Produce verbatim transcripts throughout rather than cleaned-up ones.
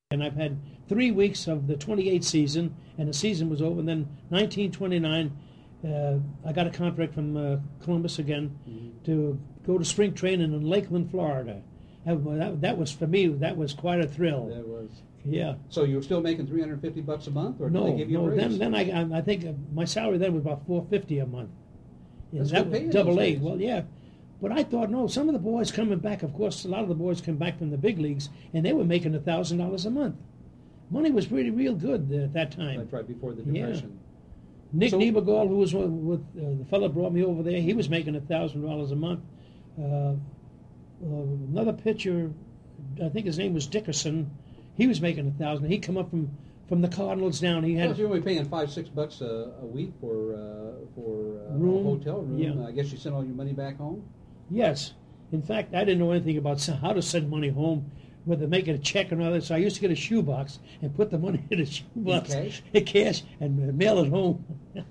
And I've had three weeks of the twenty-eight season, and the season was over. And then nineteen twenty-nine, uh, I got a contract from uh, Columbus again mm-hmm. to go to spring training in Lakeland, Florida. That, that, that was, for me, that was quite a thrill. That was. Yeah. So you were still making three hundred fifty bucks a month, or no, did they give you no, a raise? Then, then I, I think my salary then was about four fifty a month. Yeah, That's that good was pay double A. days. Well, yeah. But I thought, no, some of the boys coming back, of course, a lot of the boys come back from the big leagues, and they were making one thousand dollars a month. Money was really real good uh, at that time. That's right, before the Yeah. Depression. Nick So- Niebergall, who was with, with uh, the fellow brought me over there, he was making one thousand dollars a month. Uh, uh, another pitcher, I think his name was Dickerson, he was making one thousand dollars. He'd come up from, from the Cardinals down. He Well, had if you're only paying five, six bucks a, a week for uh, for uh, Room, a hotel room, yeah. I guess you send all your money back home? Yes. In fact, I didn't know anything about how to send money home, whether making a check or not. So I used to get a shoebox and put the money in a shoebox, In cash? in cash, and mail it home.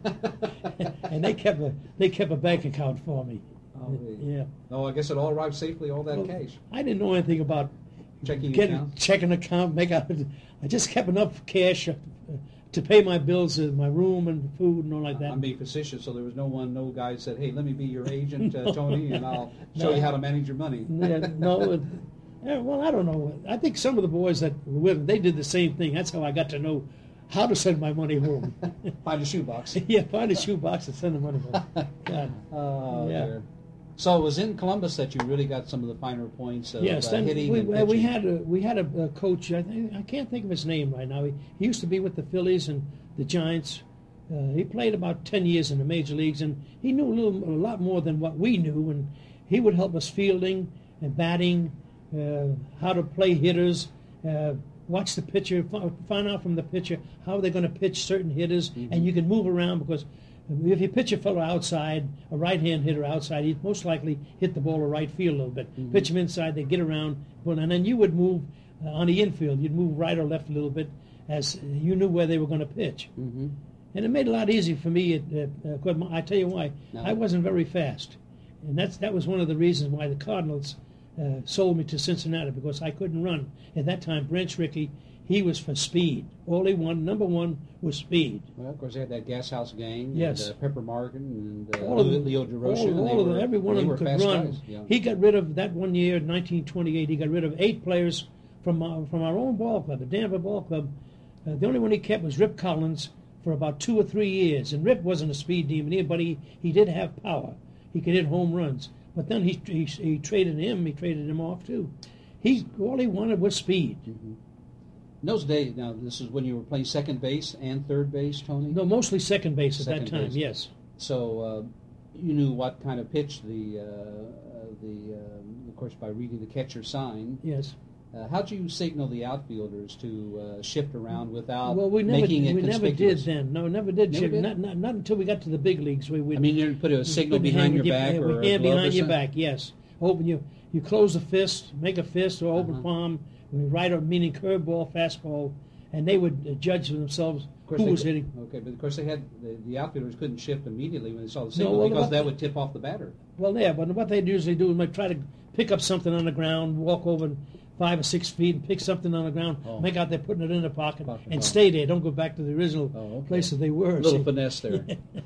And they kept a they kept a bank account for me. Oh, Yeah. No, I guess it all arrived safely, all that Well, cash. I didn't know anything about Checking getting account? checking account. Make out. I just kept enough cash uh, to pay my bills, uh, my room and food and all like that. I'm being facetious, so there was no one, no guy said, "Hey, let me be your agent, uh, No. Tony, and I'll show No. you how to manage your money." Yeah, no, it, yeah, well, I don't know. I think some of the boys that were with me, they did the same thing. That's how I got to know how to send my money home. Find a shoebox. Yeah, find a shoebox and send the money home. God. Oh, Yeah. dear. So it was in Columbus that you really got some of the finer points of Yes, uh, then hitting we, and well, we pitching. had a we had a, a coach. I, think, I can't think of his name right now. He, he used to be with the Phillies and the Giants. Uh, he played about ten years in the major leagues, and he knew a little, a lot more than what we knew. And he would help us fielding and batting, uh, how to play hitters, uh, watch the pitcher, f- find out from the pitcher how they're going to pitch certain hitters, Mm-hmm. and you can move around because if you pitch a fellow outside, a right-hand hitter outside, he'd most likely hit the ball to right field a little bit. Mm-hmm. Pitch him inside, they get around, and then you would move uh, on the infield. You'd move right or left a little bit as you knew where they were going to pitch. Mm-hmm. And it made it a lot easier for me. At, uh, uh, I tell you why. No. I wasn't very fast. And that's that was one of the reasons why the Cardinals uh, sold me to Cincinnati, because I couldn't run. At that time, Branch Rickey, he was for speed. All he wanted, number one, was speed. Well, of course, they had that Gas House Gang, Yes. and, uh, Pepper Morgan, and uh, All of them, Leo all, DeRocha. and they all of them, were- every one they of them were could fast run. guys, yeah. He got rid of, that one year, nineteen twenty-eight, he got rid of eight players from our, from our own ball club, the Danvers Ball Club. Uh, the only one he kept was Rip Collins for about two or three years. And Rip wasn't a speed demon either, but he, he did have power. He could hit home runs. But then he, he, he traded him, he traded him off too. He, all he wanted was speed. Mm-hmm. In those days, now this is when you were playing second base and third base, Tony? No, mostly second base at Second that time, base. yes. So uh, you knew what kind of pitch the, uh, uh, the uh, of course, by reading the catcher sign. Yes. Uh, how'd you signal the outfielders to uh, shift around without Well, we never, making it we never conspicuous? did then. No, never did. Never Chip. did? Not, not, not until we got to the big leagues. We, we, I mean, you put a signal put behind your with back yeah, or with a hand glove or behind your something? back, yes. Open you, you close the fist, make a fist or open Uh-huh. palm, right or meaning curveball, fastball, and they would uh, judge for themselves Of course who they was could- hitting. Okay, but of course they had the, the outfielders couldn't shift immediately when they saw the No, signal well, because what- that would tip off the batter. Well, yeah, but what they'd usually do is might try to pick up something on the ground, walk over five or six feet and pick something on the ground, Oh. make out they're putting it in the pocket, Pocket, and oh. stay there. Don't go back to the original Oh, okay. place that they were. A little see. finesse there.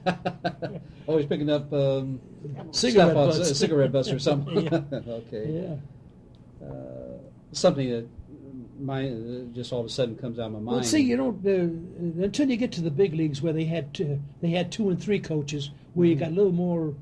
Always picking up um, Cigarette stuff off- butts. uh, cigarette butts or something. Yeah. Okay. Yeah. Uh, something that my uh, just all of a sudden comes out of my mind. Well, see, you don't uh, until you get to the big leagues where they had two, they had two and three coaches, where you got a little more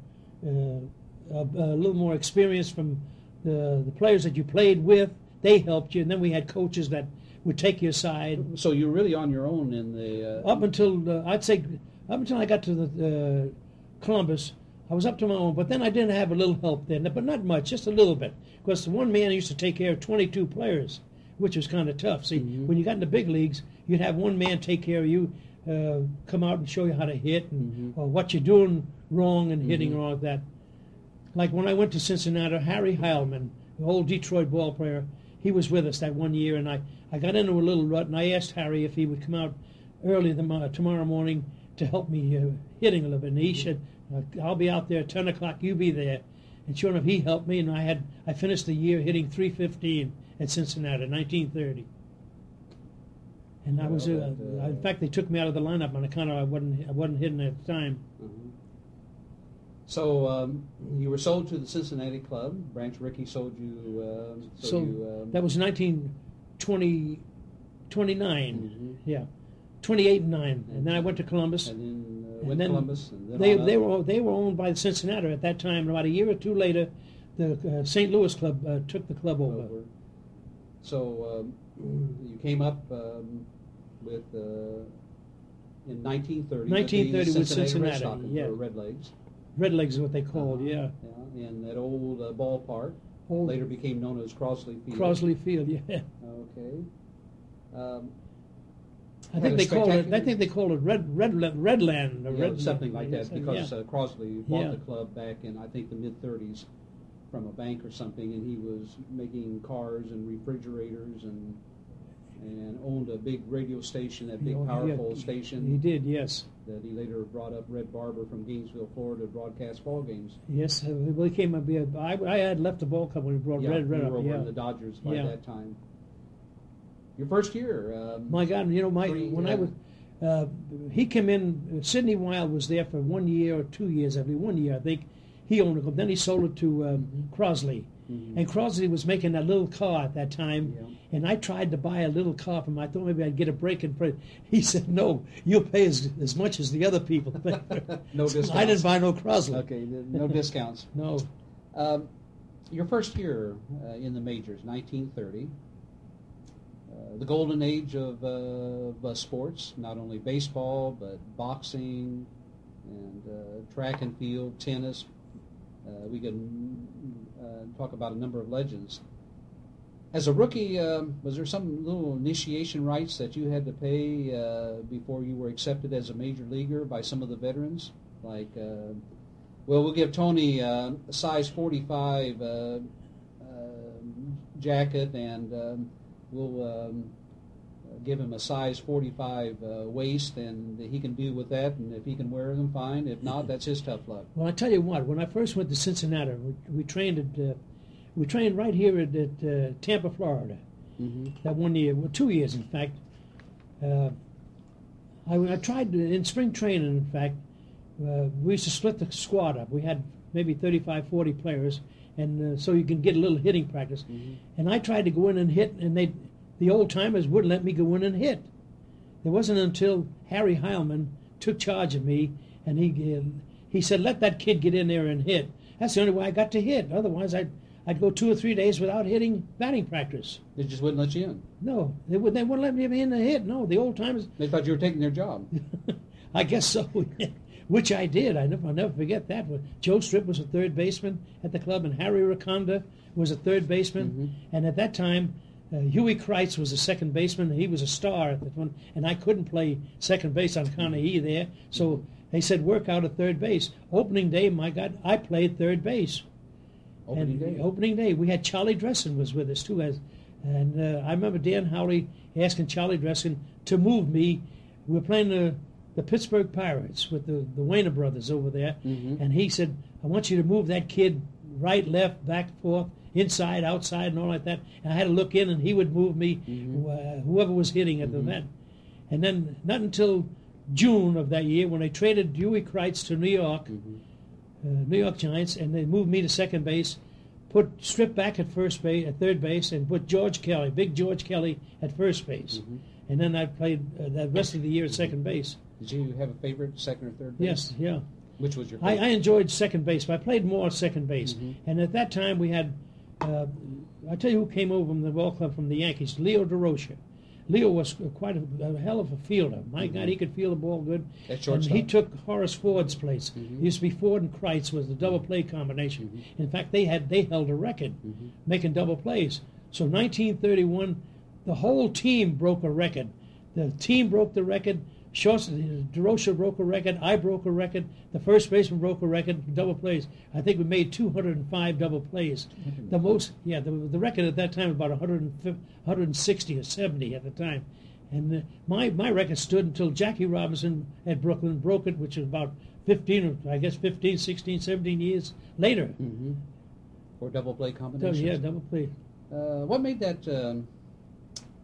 uh, a, a little more experience from the the players that you played with. They helped you, and then we had coaches that would take you aside. So you're really on your own in the. Uh, Up until uh, I'd say up until I got to the uh, Columbus, I was up to my own. But then I did have a little help then, but not much, just a little bit, because the one man used to take care of twenty-two players, which was kind of tough. See, Mhm. when you got in the big leagues, you'd have one man take care of you, uh, come out and show you how to hit and Mhm. or what you're doing wrong and hitting Mhm. and all of that. Like when I went to Cincinnati, Harry Heilman, the old Detroit ball player, he was with us that one year, and I, I got into a little rut, and I asked Harry if he would come out early the, mo- tomorrow morning to help me uh, hitting a little bit. And he said, uh, I'll be out there at ten o'clock, you be there. And sure enough, he helped me, and I had I finished the year hitting three fifteen at Cincinnati, nineteen thirty. And I was, Well, uh, that, uh, in fact, they took me out of the lineup on account of I wasn't I wasn't hitting at the time. Mhm. So um, you were sold to the Cincinnati club. Branch Rickey sold you. Uh, sold So you, um, that was nineteen twenty, twenty-nine, Mhm. yeah, twenty-eight and nine, and then I went to Columbus. and then uh, and went then to Columbus. And then They on they up. were they were owned by Cincinnati at that time. And about a year or two later, the uh, Saint Louis club uh, took the club over. over. So um, you came up um, with uh, in nineteen thirty. nineteen thirty with the with Cincinnati, Red Stockings, yeah. or Red Legs. Red Legs is what they called, yeah. Yeah, in that old uh, ballpark. Old Later became known as Crosley Field. Crosley Field, yeah. Okay. Um, I had think a they called it. I spectacular- think they called it Red Red Redland or yeah, Red something like that, because yeah. uh, Crosley bought Yeah. the club back in, I think, the mid thirties from a bank or something, and he was making cars and refrigerators and and owned a big radio station, that big Oh, yeah, powerful he- station He did, yes, that he later brought up Red Barber from Gainesville, Florida, to broadcast ball games. yes. uh, Well, he came up. yeah, I, I had left the ball club when he brought yeah, Red Red you up. were over Yeah. in the Dodgers by Yeah. that time. Your first year. Um, My God, you know, my Three, when uh, I was, uh, he came in. Sidney Wild was there for one year or two years, I believe. One year, I think. He owned the club. Then he sold it to um, Crosley, Mhm. and Crosley was making that little car at that time. Yeah. And I tried to buy a little car from him. I thought maybe I'd get a break in price. He said, "No, you'll pay as, as much as the other people." No So I discounts. didn't buy no Crosley. Okay, no discounts. No. Um, your first year uh, in the majors, nineteen thirty, uh, the golden age of, uh, of uh, sports, not only baseball, but boxing and uh, track and field, tennis. Uh, we can uh, talk about a number of legends. As a rookie, um, was there some little initiation rites that you had to pay uh, before you were accepted as a major leaguer by some of the veterans? Like, uh, well, we'll give Tony uh, a size forty-five uh, uh, jacket, and um, we'll um, give him a size forty-five uh, waist, and he can do with that, and if he can wear them, fine. If not, that's his tough luck. Well, I tell you what. When I first went to Cincinnati, we, we trained at uh, we trained right here at, at uh, Tampa, Florida. Mm-hmm. That one year, well, two years in fact. Uh, I, I tried to, in spring training. In fact, uh, we used to split the squad up. We had maybe thirty-five, forty players, and uh, so you can get a little hitting practice. Mm-hmm. And I tried to go in and hit, and they, the old timers wouldn't let me go in and hit. It wasn't until Harry Heilman took charge of me, and he uh, he said, "Let that kid get in there and hit." That's the only way I got to hit. Otherwise, I'd I'd go two or three days without hitting batting practice. They just wouldn't let you in. No, they would. They wouldn't let me in and hit. No, the old timers. They thought you were taking their job. I guess so. Which I did. I never, I'll never forget that. Joe Stripp was a third baseman at the club, and Harry Raconda was a third baseman. Mm-hmm. And at that time, uh, Huey Kreitz was a second baseman. He was a star at that one, and I couldn't play second base on account of he there. So they said, work out at third base. Opening day, my God, I played third base. Opening and day. Opening day, we had Charlie Dressin was with us too, as, and uh, I remember Dan Howley asking Charlie Dressin to move me. We were playing the the Pittsburgh Pirates with the the Wayner brothers over there, Mhm. and he said, "I want you to move that kid right, left, back, forth, inside, outside, and all like that." And I had to look in, and he would move me, Mhm. uh, whoever was hitting at Mhm. the event. And then not until June of that year, when they traded Huey Kreitz to New York. Mhm. Uh, New York Giants, and they moved me to second base, put Strip back at first base, at third base, and put George Kelly, Big George Kelly, at first base. Mhm. And then I played uh, the rest of the year at second base. Did you have a favorite, second or third base? Yes, yeah. Which was your I, favorite? I enjoyed second base, but I played more second base. Mhm. And at that time, we had, uh, I tell you who came over from the ball club from the Yankees, Leo DeRocha. Leo was quite a, a hell of a fielder. My Mhm. God, he could field the ball good. At And shortstop. he took Horace Ford's place. Mhm. It used to be Ford and Kreitz was the double play combination. Mhm. In fact, they had they held a record Mhm. making double plays. So nineteen thirty-one, the whole team broke a record. The team broke the record. Shorts, DeRocha broke a record. I broke a record. The first baseman broke a record for double plays. I think we made two hundred five double plays. The most, yeah, the, the record at that time was about one hundred fifty, one hundred sixty or seventy at the time. And uh, my my record stood until Jackie Robinson at Brooklyn broke it, which was about fifteen, or I guess fifteen, sixteen, seventeen years later. Mhm. For double play So, combinations. yeah, double play. Uh, what made that um,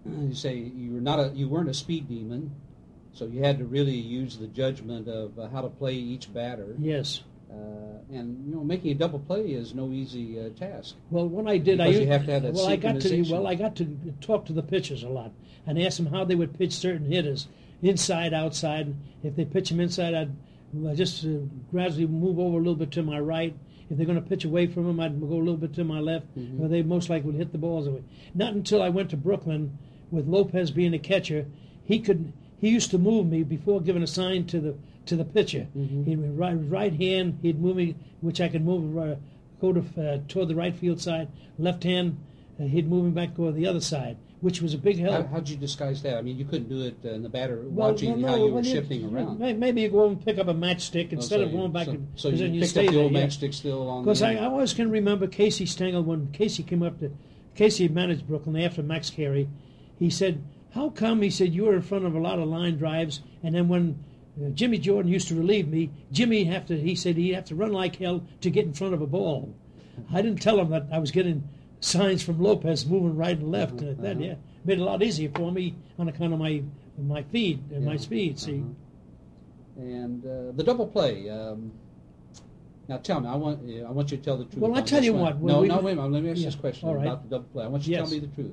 you say you were not a you weren't a speed demon, so you had to really use the judgment of uh, how to play each batter. Yes. Uh, and you know, making a double play is no easy uh, task. Well, when I did, Because I you have to have that well, I got to synchronization. well, I got to talk to the pitchers a lot and ask them how they would pitch certain hitters, inside, outside. If they pitch them inside, I'd I just uh, gradually move over a little bit to my right. If they're going to pitch away from them, I'd go a little bit to my left, Mm-hmm. or they most likely would hit the balls away. Not until I went to Brooklyn, with Lopez being a catcher, he could he used to move me before giving a sign to the to the pitcher. Mm-hmm. He'd be right right hand, he'd move me, which I could move uh, go to uh, toward the right field side. Left hand, uh, he'd move me back toward the other side, which was a big help. How, how'd you disguise that? I mean, you couldn't do it uh, in the batter Well, watching well, how no, you were well, shifting around. may- Maybe you go and pick up a matchstick Oh, instead so of you- going back. So, and, so 'cause you then you picked stay up the there, old yeah. matchstick still on Because the I, end. I always can remember Casey Stengel when Casey came up to Casey managed Brooklyn after Max Carey. He said, "How come?" He said, "You were in front of a lot of line drives, and then when uh, Jimmy Jordan used to relieve me, Jimmy have to." He said he'd have to run like hell to get in front of a ball. I didn't tell him that I was getting signs from Lopez moving right and left. Uh-huh, Uh, that uh-huh. yeah made it a lot easier for me on account of my my feed and my Yeah, speed. See. uh-huh. And uh, the double play. Um, now tell me, I want I want you to tell the truth. Well, I on tell this you one. what, when No, we- no, wait a minute. Let me ask you Yeah, this question all right. about the double play. I want you to Yes. tell me the truth.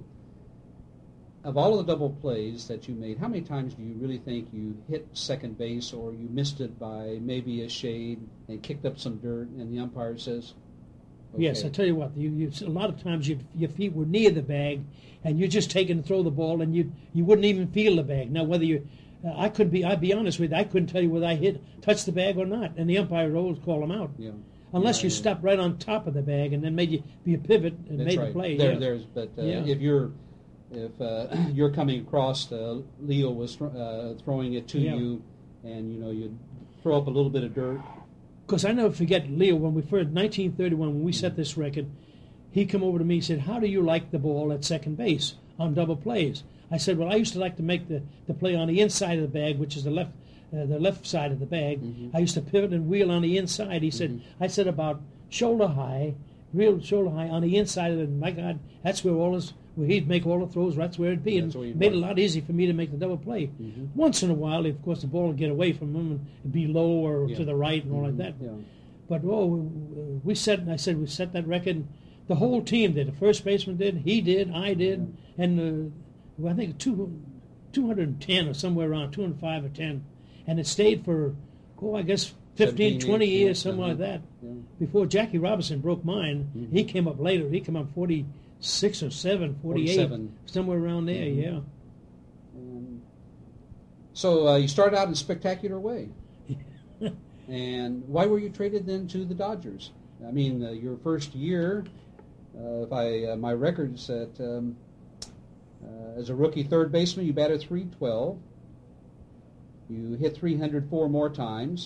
Of all of the double plays that you made, how many times do you really think you hit second base or you missed it by maybe a shade and kicked up some dirt and the umpire says, okay. Yes, I tell you what, you, you, a lot of times you, your feet were near the bag, and you're just taking to throw the ball, and you you wouldn't even feel the bag. Now, whether you, uh, I could be, I'd be honest with you, I couldn't tell you whether I hit, touched the bag or not, and the umpire would always call them out, Yeah. unless Yeah, you yeah. stopped right on top of the bag and then made you be a pivot and That's made right. the play. There, yeah. there's, but uh, Yeah. if you're if uh, you're coming across, uh, Leo was th- uh, throwing it to Yeah. you, and you know you throw up a little bit of dirt. Because I never forget Leo when we first nineteen thirty-one when we set this record, he come over to me and said, "How do you like the ball at second base on double plays?" I said, "Well, I used to like to make the, the play on the inside of the bag, which is the left uh, the left side of the bag. Mm-hmm. I used to pivot and wheel on the inside." He said, "I said about shoulder high, real shoulder high on the inside of it. And my God, that's where all his where he'd make all the throws. That's where it'd be, That's where and you'd made it a want it. lot easier for me to make the double play. Mhm. Once in a while, of course, the ball would get away from him and it'd be low or Yeah. to the right and all like that." Yeah. But oh, we- we set. I said we set that record. The whole team did. The first baseman did. He did. I did. And uh, well, I think two, two hundred and ten or somewhere around two hundred five or ten, and it stayed for oh, I guess fifteen, seventeen, twenty eighteen, years, something uh-huh. like that. Yeah. Before Jackie Robinson broke mine, Mhm. he came up later. He came up forty-six or seven, forty-eight, forty-seven. somewhere around there. Mhm. Yeah. And so uh, you started out in a spectacular way. And why were you traded then to the Dodgers? I mean, uh, your first year, uh, if I uh, my record said um, uh, as a rookie third baseman, you batted three twelve. You hit three hundred four more times.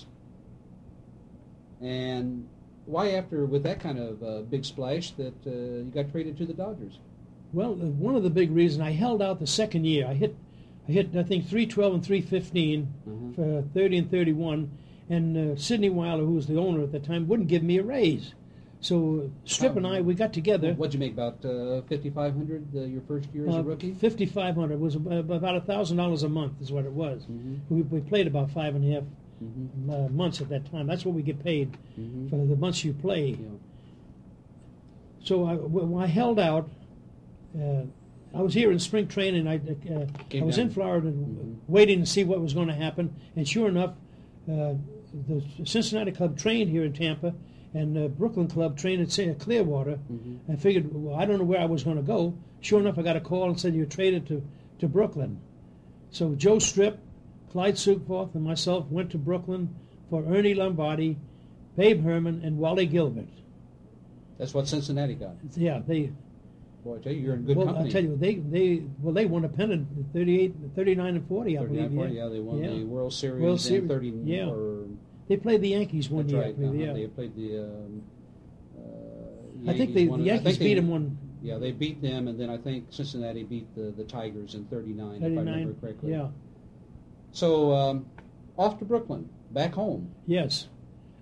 And why, after with that kind of uh, big splash, that uh, you got traded to the Dodgers? Well, uh, one of the big reasons I held out the second year, I hit, I hit I think three twelve and three fifteen Mhm. for thirty and thirty-one, and uh, Sidney Weiler, who was the owner at the time, wouldn't give me a raise. So uh, Strip and I, we got together. What'd you make, about uh, fifty-five hundred uh, your first year as a Uh, rookie? fifty-five hundred was ab- about a thousand dollars a month is what it was. Mhm. We, we played about five and a half Mhm. uh, months at that time. That's what we get paid Mhm. for the months you play. Yeah. So I, when I held out. Uh, I was here in spring training. I, uh, I Came was down. in Florida Mhm. waiting to see what was going to happen. And sure enough, uh, the Cincinnati club trained here in Tampa, and the Brooklyn club trained at Sa- Clearwater. Mhm. I figured, well, I don't know where I was going to go. Sure enough, I got a call and said you're traded to, to Brooklyn. So Joe Strip, Clyde Sugforth, and myself went to Brooklyn for Ernie Lombardi, Babe Herman, and Wally Gilbert. That's what Cincinnati got. Yeah, they. Boy, I tell you, you're in good well, company. I tell you, they they well they won a pennant, thirty-eight, thirty-nine and forty, I thirty-nine, believe. forty, Yeah, yeah, they won Yeah. the World Series, World and Series, thirty. yeah. Or, They played the Yankees one that's year. I right. believe, uh-huh. yeah. They played the. Um, uh, I think Yankees they, won the it. I Yankees think they- beat them one Yeah, they beat them, and then I think Cincinnati beat the, the Tigers in thirty-nine, if I remember thirty-nine. correctly. Yeah. So um, off to Brooklyn, back home. Yes.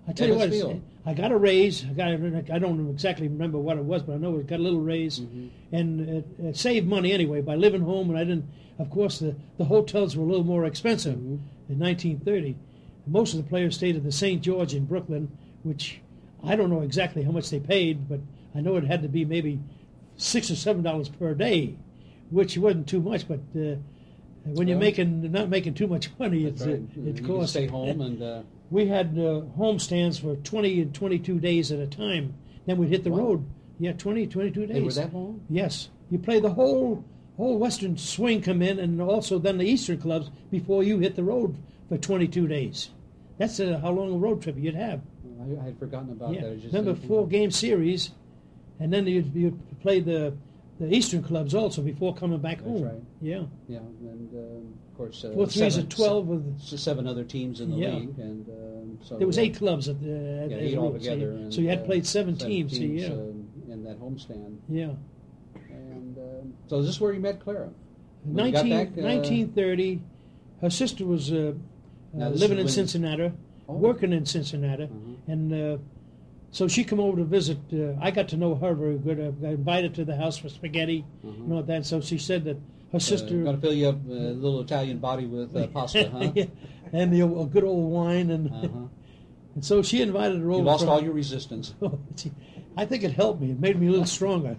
I tell you what, Evans it's- Field. I got a raise. I got. I don't exactly remember what it was, but I know it got a little raise, Mhm. and it, it saved money anyway by living home. And I didn't. Of course, the, the hotels were a little more expensive Mhm. in nineteen thirty. Most of the players stayed at the Saint George in Brooklyn, which I don't know exactly how much they paid, but I know it had to be maybe six or seven dollars per day, which wasn't too much. But uh, when you're Well, making not making too much money, That's it's right. it, you it can costs. stay home and uh, We had uh, home stands for twenty and twenty-two days at a time. Then we'd hit the Wow. road. Yeah, twenty, twenty-two days. they were that long. Yes. You play the whole whole western swing come in, and also then the eastern clubs before you hit the road for twenty-two days. That's uh, how long a road trip you'd have. I, I had forgotten about Yeah. that. I was just Remember, thinking- four game series, and then you'd, you'd play the the eastern clubs also before coming back That's home. right. Yeah. Yeah, and um, of course, uh, Four threes seven, are twelve. Of the, se- seven other teams in the Yeah. league, and um, so there was uh, eight clubs at the at, yeah, at eight the road, altogether. So you, and, so you had uh, played seven, seven teams. so yeah. um, in that homestand. Yeah. And um, so is this where you met Clara? When you got nineteen, back, uh, nineteen thirty, her sister was uh, Now uh, this living is in when- Cincinnati, Oh. working in Cincinnati, Uh-huh. and uh, so she come over to visit. Uh, I got to know her very good. I got invited to the house for spaghetti, Uh-huh. you know that. So she said that her sister, Uh, going to fill you up uh, a little Italian body with uh, pasta, huh? yeah, and the a good old wine, and Uh-huh. and so she invited her over. You lost from- all your resistance. I think it helped me. It made me a little stronger.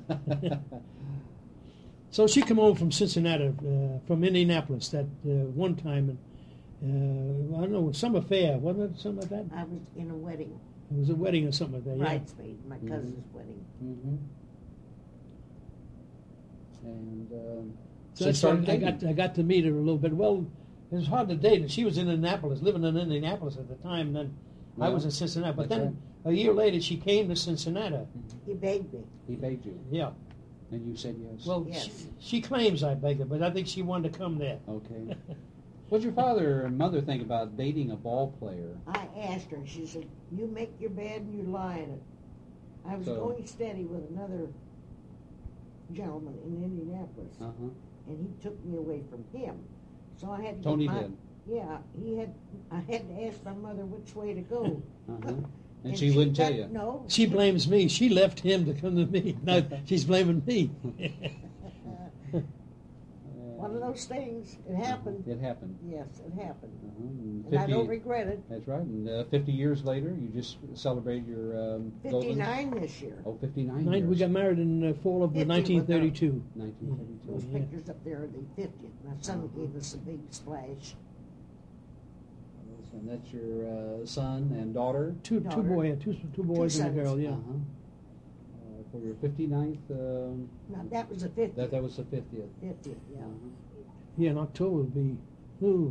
So she come over from Cincinnati, uh, from Indianapolis, that uh, one time, and uh, I don't know, summer fair, wasn't it? Something like that. I was in a wedding, It was a wedding or something like that. Yeah. bridesmaid, my Mhm. cousin's wedding. Mm-hmm. And um, So so you that's started why I dating. got I got to meet her a little bit. Well, it was hard to date, and she was in Indianapolis, living in Indianapolis at the time. Then I Yeah, was in Cincinnati, but that's then a year later she came to Cincinnati. He begged me. He begged you, Yeah. and you said yes. Well, Yes. she, she claims I begged her, but I think she wanted to come there. okay. What'd your father and mother think about dating a ball player? I asked her, she said, you make your bed and you lie in it. I was So- going steady with another gentleman in Indianapolis, Uh huh. and he took me away from him. So I had to Tony get my, did. Yeah, he had. I had to ask my mother which way to go. Uh huh. And, she, wouldn't tell got- you. No. She blames me. She left him to come to me. Now she's blaming me. Uh, One of those things. It happened. It happened. Yes, it happened. Uh-huh. And And I don't fifty regret it. That's right. And uh, fifty years later, you just celebrated your um, golden. fifty-nine this year. Oh, fifty-nine Nine, years. we got married in the fall of fifty nineteen thirty-two. nineteen Those thirty-two. Yeah. pictures up there are the fiftieth. My son gave us a big splash. And that's your uh, son and daughter. Two, two Daughter. boy, two, two boys and a sons. girl. Yeah. Uh-huh. Uh, for your fifty-ninth, um, Now, that was the fiftieth. that that was the fiftieth. fiftieth, yeah. Uh-huh. Yeah, in October will be. Ooh.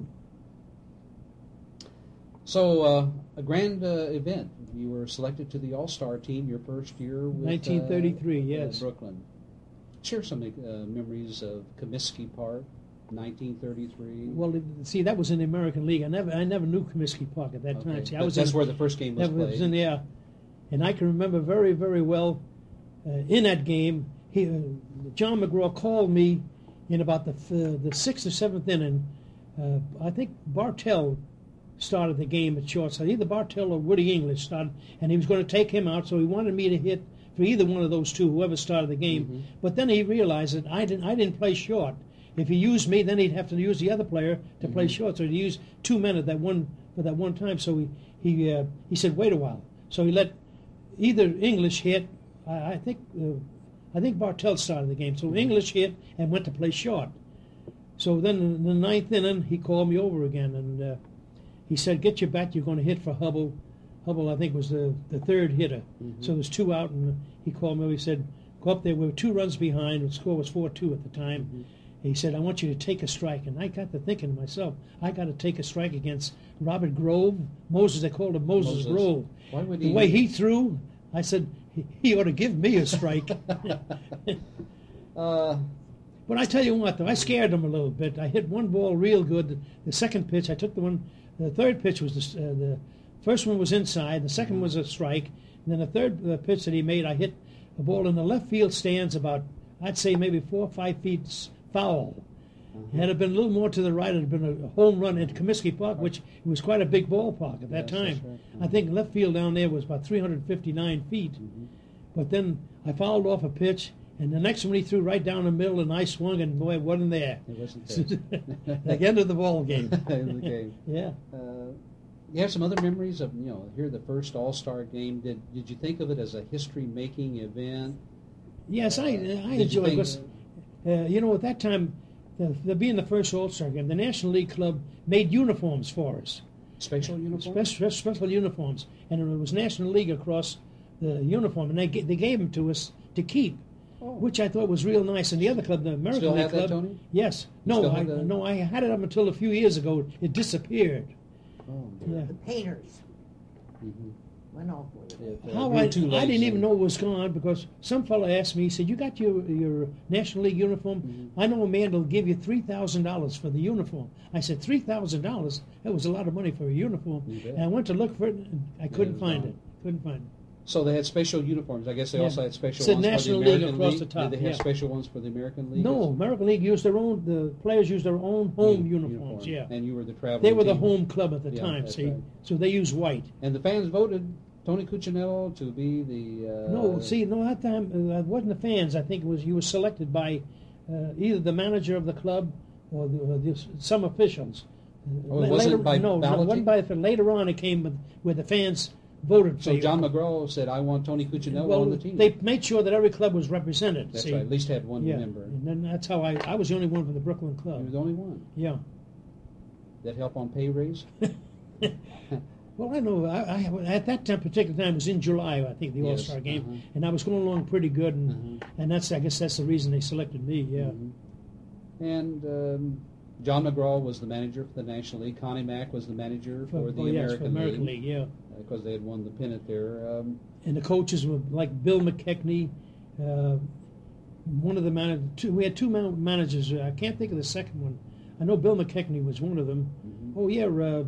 So, uh, a grand uh, event. You were selected to the All-Star team your first year with nineteen thirty-three. uh, Yes. uh, Brooklyn. Share some uh, memories of Comiskey Park, nineteen thirty-three. Well, it- see, that was in the American League. I never, I never knew Comiskey Park at that Okay. time. See, I But was that's in, where the first game was that played. was in there, and I can remember very, very well. Uh, in that game, he, uh, John McGraw called me in about the f- the sixth or seventh inning. Uh, I think Bartell started the game at shortstop. Either Bartell or Woody English started, and he was going to take him out. So he wanted me to hit for either one of those two, whoever started the game. Mhm. But then he realized that I didn't. I didn't play short. If he used me, then he'd have to use the other player to play Mhm. short. So he used two men at that one for that one time. So he he uh, he said, "Wait a while." So he let either English hit. I, I think uh, I think Bartell started the game. So English hit and went to play short. So then in the ninth inning, he called me over again, and uh, he said, "Get your bat. You're going to hit for Hubble." Hubble, I think, was the, the third hitter. Mhm. So there's two out, and he called me over. He said, "Go up there. We were two runs behind. The score was four two at the time." Mhm. He said, "I want you to take a strike." And I got to thinking to myself, I got to take a strike against Robert Grove. Moses, they called him Moses, Moses. Grove. Why would The he? way he threw, I said, he, he ought to give me a strike. uh, But I tell you what, though, I scared him a little bit. I hit one ball real good. The second pitch, I took the one. The third pitch was the, uh, the first one was inside. The second was a strike. And then the third uh, pitch that he made, I hit a ball in the left field stands about, I'd say maybe four or five feet s- foul. Uh-huh. Had it been a little more to the right, it had been a home run at Comiskey Park, which was quite a big ballpark at that Yes, that's time. right. Uh-huh. I think left field down there was about three hundred fifty-nine feet. Mm-hmm. But then I fouled off a pitch, and the next one he threw right down the middle, and I swung, and boy, it wasn't there. It wasn't there. Like end of the ball game. End of the game. Yeah. Uh, you have some other memories of, you know, here the first All-Star game. Did did you think of it as a history-making event? Yes, I I Did you enjoyed it. think- because, Uh, you know, at that time, the, the being the first All-Star game, the National League Club made uniforms for us. Special uniform? Special, special uniforms, and it was National League across the uniform, and they ga- they gave them to us to keep, Oh. which I thought was real nice. And the other club, the American Still League have that, Club, Tony? yes, You no, still I have that? no, I had it up until a few years ago. It disappeared. Oh, Yeah. The painters mm-hmm. went off with it. It, uh, How grew I, two I legs didn't even and- know it was gone because some fellow asked me. He said, "You got your your National League uniform? Mm-hmm. I know a man that'll give you three thousand dollars for the uniform." I said, three thousand dollars? That was a lot of money for a uniform." You bet. And I went to look for it, and I couldn't was find gone. it. Couldn't find it. So they had special uniforms. I guess they Yeah. also had special Said ones National for the League American across League. the top, Did they have yeah. special ones for the American League? No, American League used their own. The players used their own home Uniform. uniforms. Yeah, And you were the traveling they were the team. home club at the Yeah, time. that's See, right. so they used white. And the fans voted Tony Cuccinello to be the... Uh, No, see, no, that time uh, it wasn't the fans. I think it was you were selected by uh, either the manager of the club or, the, or the, some officials. Oh, it La- wasn't by no, no, it balloting? wasn't by. Later on, it came with, where the fans voted. So for you. John McGraw said, I want Tony Cuccinello well, on the team. they made sure that every club was represented. That's see. right. At least had one Yeah, member. and then that's how I. I was the only one from the Brooklyn You were club. the only one. Yeah. That help on pay raise? Well, I know. I, I, at that time, particular time, it was in July, I think, the Yes, All Star game, uh-huh. and I was going along pretty good, and Uh-huh. and that's I guess that's the reason they selected me. Yeah. Mhm. And um, John McGraw was the manager for the National League. Connie Mack was the manager for, the oh, yes, American, for American League. League, yeah. Because they had won the pennant there. Um, And the coaches were like Bill McKechnie, uh, one of the managers. Two, we had two man- managers. I can't think of the second one. I know Bill McKechnie was one of them. Mhm. Oh yeah, uh,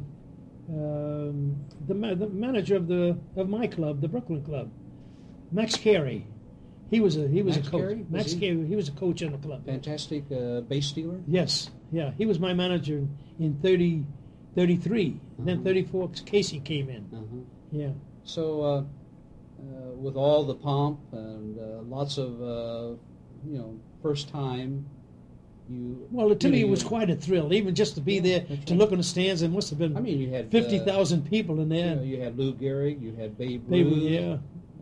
um, the ma- the manager of the of my club, the Brooklyn club, Max Carey. He was a he was Max a coach. Carey? Was Max he? Carey. He was a coach in the club. fantastic uh, base stealer. Yes, yeah. He was my manager in thirty, thirty-three. Then Uh-huh. thirty-four, Casey came in. Uh-huh. Yeah. So, uh, uh, with all the pomp and uh, lots of, uh, you know, first time, you. Well, to you me, know, it was you- quite a thrill, even just to be Yeah, there that's to right. look in the stands. There must have been I mean, you had fifty uh, thousand people in You, there. know, you had Lou Gehrig, you had Babe They were, Ruth. yeah.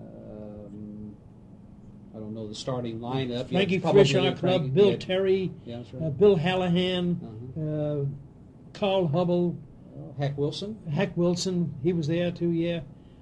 Um, I don't know the starting lineup. You had Frankie probably Frisch, our Frankie- club, Bill you had- Terry, Yeah, that's right. uh, Bill Hallahan, Uh-huh. uh, Carl Hubble, Hack Wilson. Hack Wilson. He was there too. Yeah.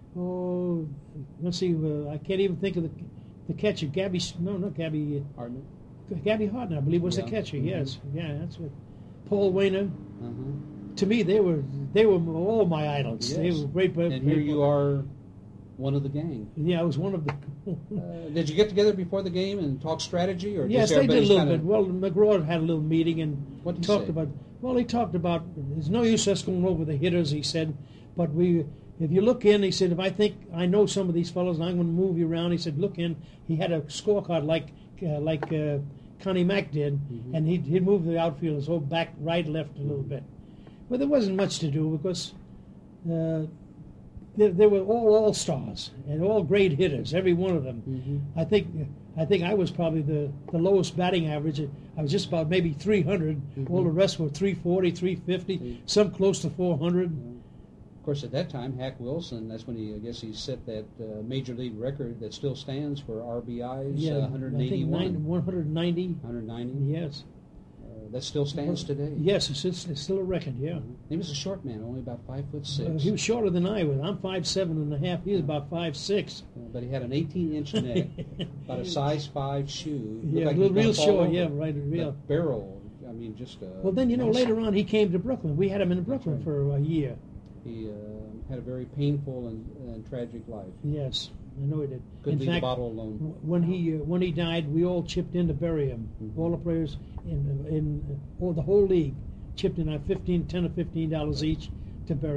Oh, let's see. Uh, I can't even think of the the catcher. Gabby. No, not Gabby. Hardman. Uh, Gabby Hartner, I believe, was Yeah. the catcher. Mhm. Yes. Yeah, that's what. Paul Wayner. Uh-huh. To me, they were they were all my idols. They Yes. were great. And here you are, one of the gang. Yeah, I was one of the. Uh, did you get together before the game and talk strategy, or Yes, just they did a everybody's little kinda, bit. Well, McGraw had a little meeting and What'd he talked say? about. Well, he talked about there's no use us going over the hitters. He said, but we, if you look in, he said, if I think I know some of these fellows, and I'm going to move you around. He said, look in. He had a scorecard like uh, like uh, Connie Mack did, Mhm. and he'd, he'd move the outfielders over back, right, left a little bit. But there wasn't much to do because uh, they, they were all all stars and all great hitters, every one of them. Mhm. I think I think I was probably the, the lowest batting average. I was just about maybe three hundred. Mhm. All the rest were three forty, three fifty, Mhm. some close to four hundred. Of course, at that time, Hack Wilson, that's when he, I guess he set that uh, major league record that still stands for R B Is, Yeah, uh, I think one eighty-one. nine, one hundred ninety. one ninety. Yes. Uh, that still stands today. Yes, it's, it's, it's still a record, yeah. Mhm. He was a short man, only about five foot six. Uh, he was shorter than I was. I'm five seven and a half. He was about five six. Uh, but he had an eighteen inch neck, about a size five shoe. Looked Yeah, like he real, was gonna real fall short. over. Yeah, right, real. That barrel, I mean, just a. Well, then you know massive- later on he came to Brooklyn. We had him in Brooklyn right. for a year. He uh, had a very painful and, and tragic life. Yes, I know he did. Couldn't in leave fact, the bottle alone. w- when he uh, when he died, we all chipped in to bury him. Mhm. All the players in in uh, all the whole league chipped in at fifteen, ten or fifteen dollars each to bury.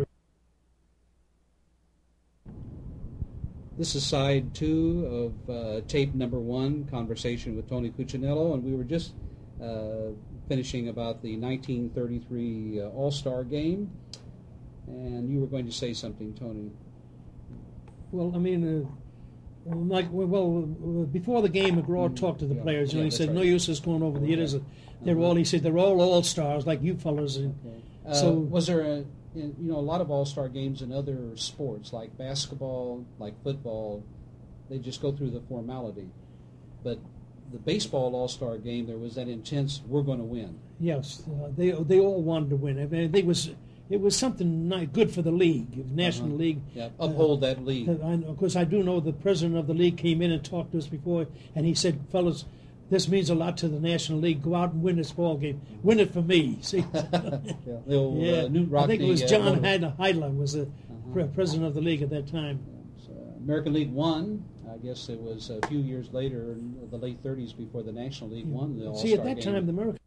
This is side two of uh, tape number one, Conversation with Tony Cuccinello, and we were just uh, finishing about the nineteen thirty-three uh, All-Star game. And you were going to say something, Tony. Well, I mean, uh, like well, uh, before the game, McGraw Mm, talked to the yeah. players. You know, Yeah, he that's said, right. "No use us going over the Okay. years. They're Uh-huh. all." He said, "They're all all stars like you fellas." And Okay. Uh, So- was there a, in, you know, a lot of all-star games in other sports like basketball, like football, they just go through the formality. But the baseball all-star game, there was that intense, we're going to win. yes, uh, they they all wanted to win. I mean, I think it was it was something ni- good for the league, National Uh-huh. League. Yeah, uphold that league. Of course, I do know the president of the league came in and talked to us before, and he said, "Fellas, this means a lot to the National League. Go out and win this ball game. Win it for me." See? Yeah, the old, Yeah, uh, Newt I think it was Rockne, uh, John motor- Heidler was the Uh-huh. pre- president of the league at that time. So, American League won. I guess it was a few years later, in the late thirties, before the National League won the All-Star See, at that game. time, the American